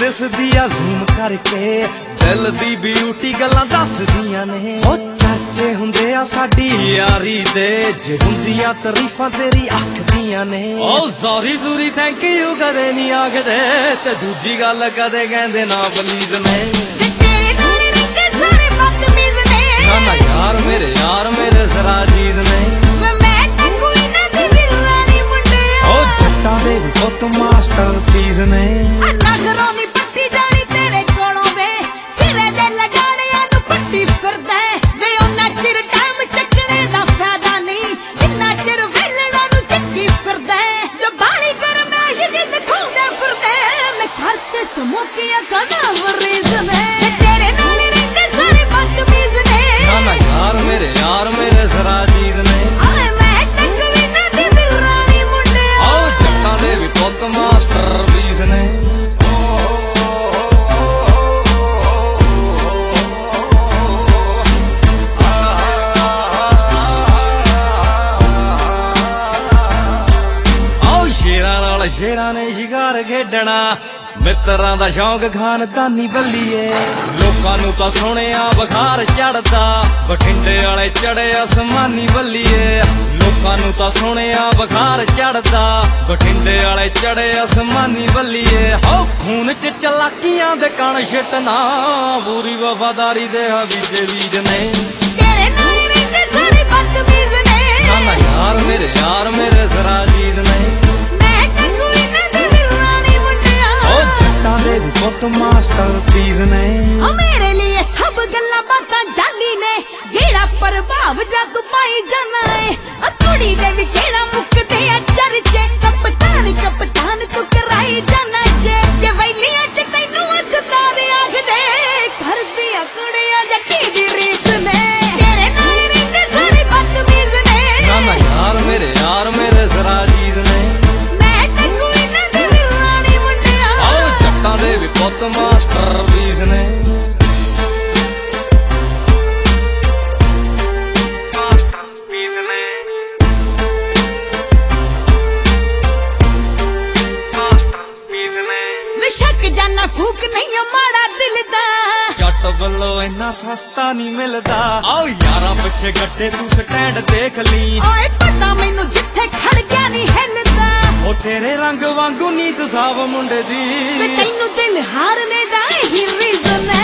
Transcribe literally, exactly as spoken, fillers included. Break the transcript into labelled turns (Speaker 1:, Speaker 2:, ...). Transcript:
Speaker 1: दिसदी आ zoom करके दिल दी beauty गल्लां दसदियां ने ओ चाचे हुंदे आ साडी यारी दे जे हुंदियां तारीफां तेरी आखदियां ने ओ सॉरी सूरी थैंक यू कदे नहीं आखदे ते दूजी गल कदे कहंदे ना प्लीज ने ना ना यार मेरे यार मेरे जरा चीज ने ओ जट्टां दे पुत्त मास्टरपीस ने शेरां ने शिकार खेडना मित्रां दा शौक खानदानी बल्लीए लोकां नूं तां सुणिया बुखार चढ़दा बठिंडे वाले चढ़े आसमानी बल्लीए लोकां नूं तां सुणिया बुखार चढ़दा बठिंडे वाले चढ़े आसमानी बल्लीए हो खून च चलाकियां दे कण छिटना पूरी वफादारी दे बीजे बीज ने ना ना यार मेरे यार मेरे जरा चीज ने पुत्त मास्टरपीस ने
Speaker 2: मेरे लिए सब गल्लां बातां जाली ने जेड़ा प्रभाव जादू पाई जाना है कुड़ी दे भी केड़ा मुकदे आ चर्चे कप्तान कप्तान तू कराई जाना जे जे वैलियां च तैनू अस्ताद आखदे घर दियां कुड़ियां जट्टी दी रीस ने तेरे नाल रहिंदे सारे बदतमीज ने
Speaker 1: ना ना यार मेरे यार मेरे जरा चीज ने दे भी पुत्त मास्टरपीस ने मास्टरपीस ने मास्टरपीस ने
Speaker 2: विशक जाना फूक नहीं माड़ा दिल दा
Speaker 1: जट बल्लो इन्ना सस्ता नहीं मिलदा आओ यारा पिछे गड्डे तू स्टैंड देख ली
Speaker 2: ओए पता मैनू जिथे खड़ गया नहीं हिलदा
Speaker 1: ओ तेरे रंग वांगू नीत साव मुंडे दी
Speaker 2: तैनू दिल हारने दा ही रीज़न है।